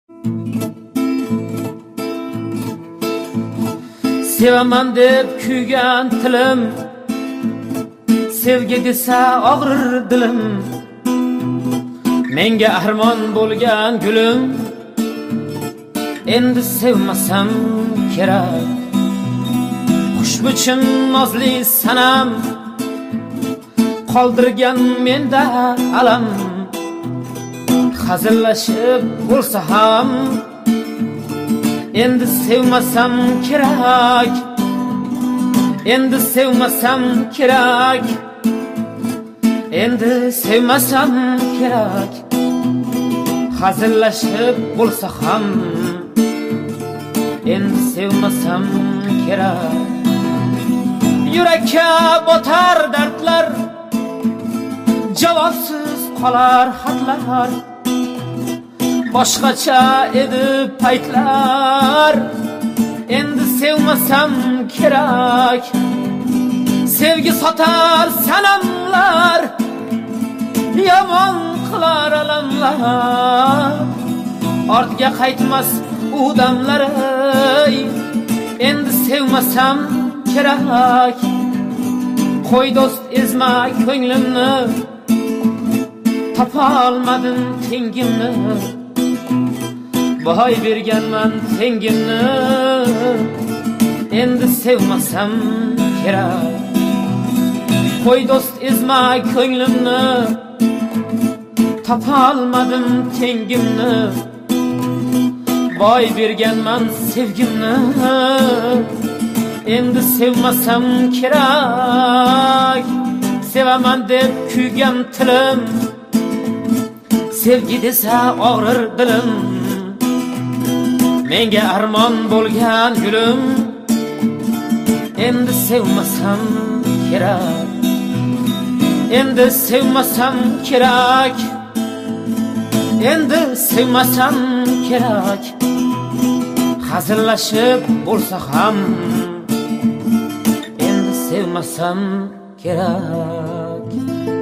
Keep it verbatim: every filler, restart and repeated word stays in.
Sevaman deb kuygan tilim, sevgi desa og'rir dilim. Menga armon bo'lgan gulim, endi sevmasam kerak. Xushbichim nozli sanam, qoldirgan menda alam. Hazillashib bo'lsa ham, endi sevmasam kerak. Endi sevmasam kerak. Endi sevmasam kerak. Hazillashib bo'lsa ham, endi sevmasam kerak. Yurakka botar dardlar, javobsiz qolar xatlar. Boshqacha edi paytlar, endi sevmasam kerak. Sevgi sotar sanamlar, yomon qilar alamlar. Ortga qaytmas u damlar, endi sevmasam kerak. Qo'y do'st ezma ko'nglimni, topolmadim tengimni. Boy berganman tengimni, endi sevmasam kerak. Qo'y do'st ezma ko'nglimni, topolmadim tengimni. Boy berganman sevgimni, endi sevmasam kerak. Sevaman deb kuygan tilim, sevgi desa og'rir dilim. Menga armon bo'lgan gulim, endi sevmasam kerak. Endi sevmasam kerak. Endi sevmasam kerak. Hazillashib bo'lsa ham, endi sevmasam kerak.